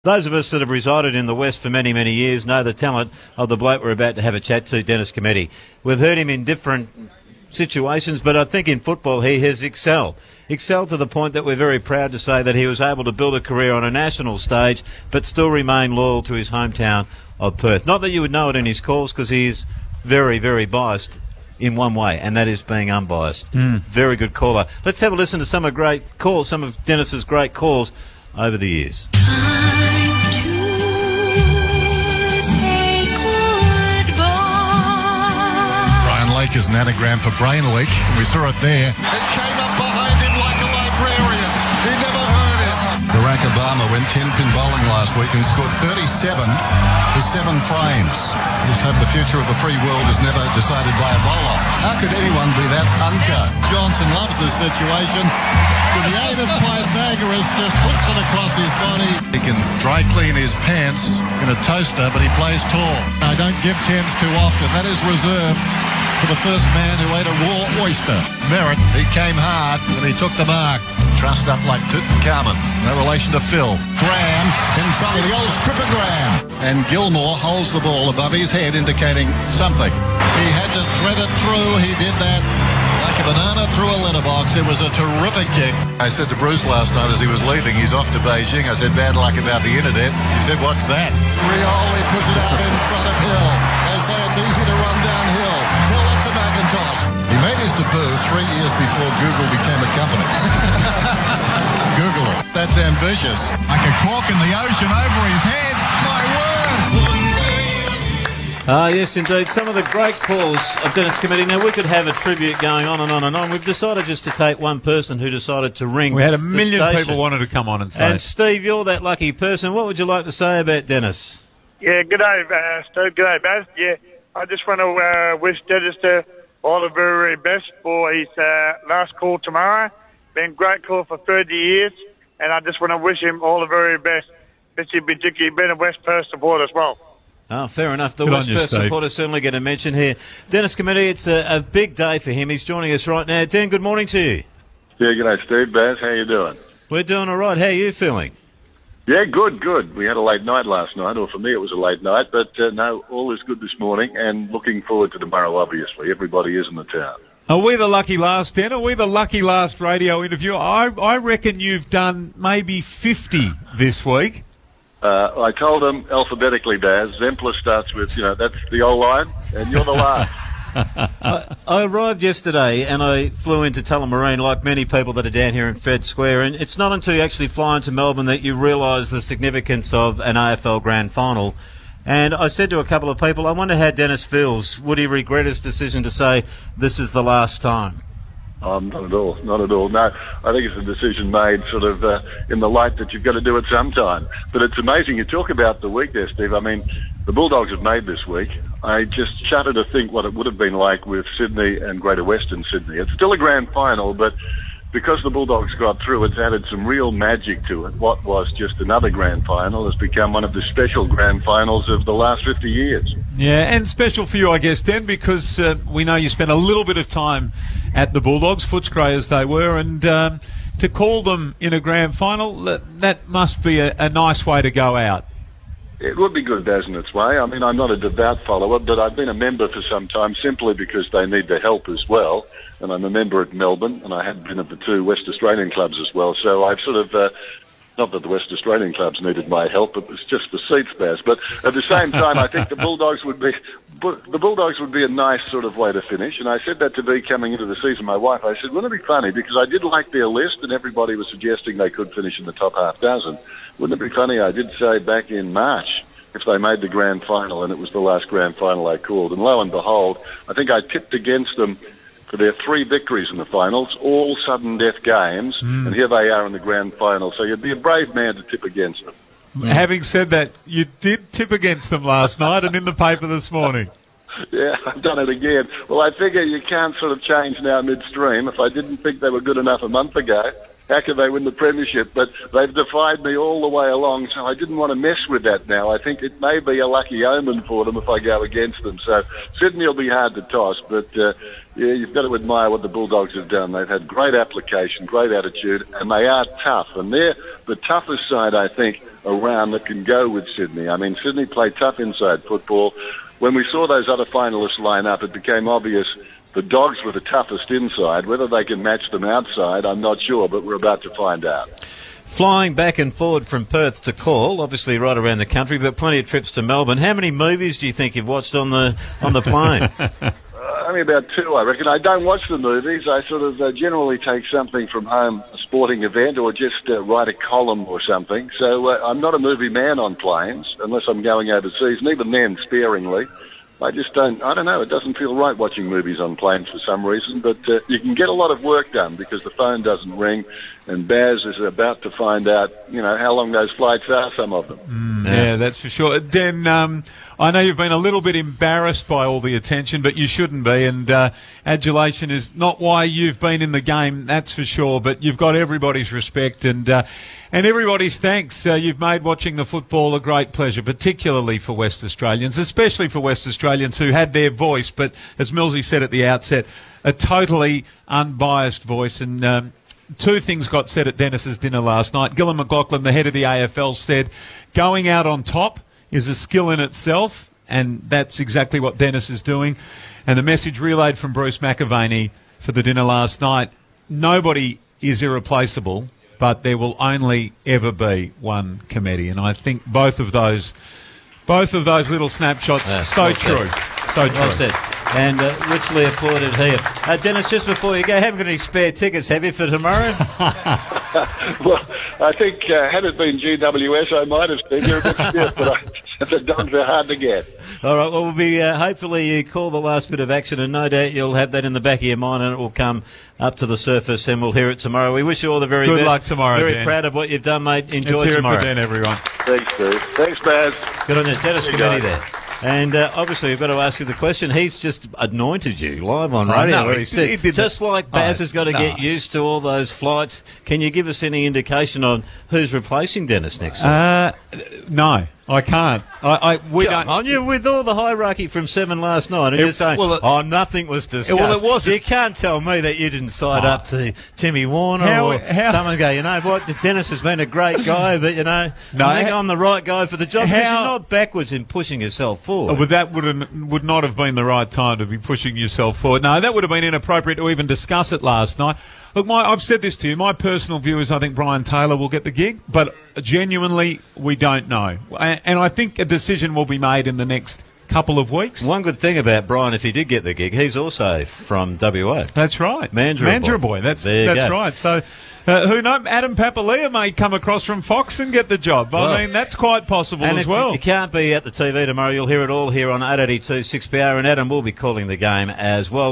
Those of us that have resided in the West for many, many years know the talent of the bloke we're about to have a chat to, Dennis Cometti. We've heard him in different situations, but I think in football he has excelled. Excelled to the point that we're very proud to say that he was able to build a career on a national stage, but still remain loyal to his hometown of Perth. Not that you would know it in his calls, because he is very, very biased in one way, and that is being unbiased. Very good caller. Let's have a listen to some of Dennis's great calls over the years. Is an anagram for brain leak. We saw it there. It came up behind him like a librarian. He never heard it. Barack Obama went 10-pin bowling last week and scored 37 to 7 frames. Just hope the future of the free world is never decided by a bowler. How could anyone be that uncut? Johnson loves this situation. With the aid of Pythagoras, just hooks it across his body. He can dry clean his pants in a toaster, but he plays tall. I don't give 10s too often. That is reserved for the first man who ate a raw oyster. Merritt, he came hard and he took the mark. Trussed up like Tutankhamun. No relation to Phil. Graham in trouble, the old stripper Graham. And Gilmore holds the ball above his head, indicating something. He had to thread it through. He did that like a banana through a letterbox. It was a terrific kick. I said to Bruce last night as he was leaving, he's off to Beijing. I said, bad luck about the internet. He said, what's that? Rioli puts it out in front of Hill. They say it's easy to run downhill. Till it to Macintosh. He made his debut 3 years before Google became a company. Google it. That's ambitious. Like a cork in the ocean over his head. My word. Yes, indeed. Some of the great calls of Dennis Cometti. Now, we could have a tribute going on and on and on. We've decided just to take one person who decided to ring. We had a million people wanted to come on and say. And Steve, you're that lucky person. What would you like to say about Dennis? Yeah, good day, Steve. Good day, Baz. Yeah, I just want to wish Dennis all the very, very best for his last call tomorrow. Been a great call for 30 years, and I just want to wish him all the very best. Particularly being a West Perth supporter as well. Oh, fair enough. The West Perth supporters certainly get a mention here. Dennis Cometti, it's a big day for him. He's joining us right now. Dan, good morning to you. Yeah, good day, Steve. Baz, how you doing? We're doing all right. How are you feeling? Yeah, good. We had a late night last night, or for me it was a late night, but no, all is good this morning, and looking forward to tomorrow, obviously. Everybody is in the town. Are we the lucky last, Dan? Are we the lucky last radio interview? I reckon you've done maybe 50 this week. I told them alphabetically, Baz. Zempler starts with, that's the old line, and you're the last. I arrived yesterday and I flew into Tullamarine like many people that are down here in Fed Square, and it's not until you actually fly into Melbourne that you realise the significance of an AFL Grand Final. And I said to a couple of people, I wonder how Dennis feels. Would he regret his decision to say this is the last time? Not at all. No, I think it's a decision made sort of in the light that you've got to do it sometime. But it's amazing. You talk about the week there, Steve. I mean, the Bulldogs have made this week. I just shudder to think what it would have been like with Sydney and Greater Western Sydney. It's still a grand final, but because the Bulldogs got through, it's added some real magic to it. What was just another grand final has become one of the special grand finals of the last 50 years. Yeah, and special for you, I guess, Dan, because we know you spent a little bit of time at the Bulldogs, Footscray as they were, and to call them in a grand final, that must be a nice way to go out. It would be good, Baz, in its way. I mean, I'm not a devout follower, but I've been a member for some time simply because they need the help as well. And I'm a member at Melbourne, and I had been at the two West Australian clubs as well. So I've sort of, not that the West Australian clubs needed my help, it was just the seats, Baz. But at the same time, I think the Bulldogs would be a nice sort of way to finish. And I said that to be coming into the season. My wife, I said, wouldn't it be funny? Because I did like their list, and everybody was suggesting they could finish in the top half dozen. Wouldn't it be funny? I did say back in March, if they made the grand final, and it was the last grand final I called. And lo and behold, I think I tipped against them for their 3 victories in the finals, all sudden death games, and here they are in the grand final. So you'd be a brave man to tip against them. Having said that, you did tip against them last night and in the paper this morning. Yeah, I've done it again. Well, I figure you can't sort of change now midstream. If I didn't think they were good enough a month ago, how could they win the premiership? But they've defied me all the way along, so I didn't want to mess with that now. I think it may be a lucky omen for them if I go against them. So Sydney will be hard to toss, but yeah, you've got to admire what the Bulldogs have done. They've had great application, great attitude, and they are tough. And they're the toughest side, I think, around that can go with Sydney. I mean, Sydney play tough inside football. When we saw those other finalists line up, it became obvious the Dogs were the toughest inside. Whether they can match them outside, I'm not sure, but we're about to find out. Flying back and forward from Perth to Caul, obviously right around the country, but plenty of trips to Melbourne. How many movies do you think you've watched on the plane? Only about 2, I reckon. I don't watch the movies. I sort of generally take something from home, a sporting event, or just write a column or something. So I'm not a movie man on planes, unless I'm going overseas, and even then, sparingly. I don't know, it doesn't feel right watching movies on planes for some reason, but you can get a lot of work done because the phone doesn't ring, and Baz is about to find out, how long those flights are, some of them. Yeah, that's for sure. Dan, I know you've been a little bit embarrassed by all the attention, but you shouldn't be, and adulation is not why you've been in the game, that's for sure, but you've got everybody's respect and everybody's thanks. You've made watching the football a great pleasure, particularly for West Australians, especially for West Australians who had their voice, but as Millsy said at the outset, a totally unbiased voice. And two things got said at Dennis's dinner last night. Gillon McLachlan, the head of the AFL, said going out on top is a skill in itself, and that's exactly what Dennis is doing. And the message relayed from Bruce McAvaney for the dinner last night, nobody is irreplaceable, but there will only ever be one committee. And I think both of those little snapshots, so true. So true. Well said. And richly applauded here. Dennis, just before you go, haven't got any spare tickets, have you, for tomorrow? Well, I think had it been GWS, I might have been here a bit stiff, but the Dogs are hard to get. All right, well, we'll be hopefully you call the last bit of action, and no doubt you'll have that in the back of your mind, and it will come up to the surface, and we'll hear it tomorrow. We wish you all the very best. Good luck tomorrow, Very Dan. proud of what you've done, mate. Enjoy Let's hear tomorrow. it for Dan, everyone. Thanks, Steve. Thanks, Baz. Good on you. Dennis There you Committee go. there. And obviously, we've got to ask you the question. He's just anointed you live on Oh, radio. no, where he he said, did just that. like Baz Oh, has got to no. get used to all those flights, can you give us any indication on who's replacing Dennis next season? No, I can't. We Come don't. on, you with all the hierarchy from 7 last night, and you're saying, nothing was discussed. Well, it wasn't. You can't tell me that you didn't side up to Timmy Warner or someone go, you know what, Dennis has been a great guy, but, I think I'm the right guy for the job. Because you're not backwards in pushing yourself forward. But that would not have been the right time to be pushing yourself forward. No, that would have been inappropriate to even discuss it last night. Look, I've said this to you. My personal view is I think Brian Taylor will get the gig, but genuinely, we don't know. And I think a decision will be made in the next couple of weeks. One good thing about Brian, if he did get the gig, he's also from WA. That's right. Mandurah boy. That's go. right. So, who knows? Adam Papalia may come across from Fox and get the job. Well, I mean, that's quite possible and as if well. you can't be at the TV tomorrow, you'll hear it all here on 882 6PR, and Adam will be calling the game as well.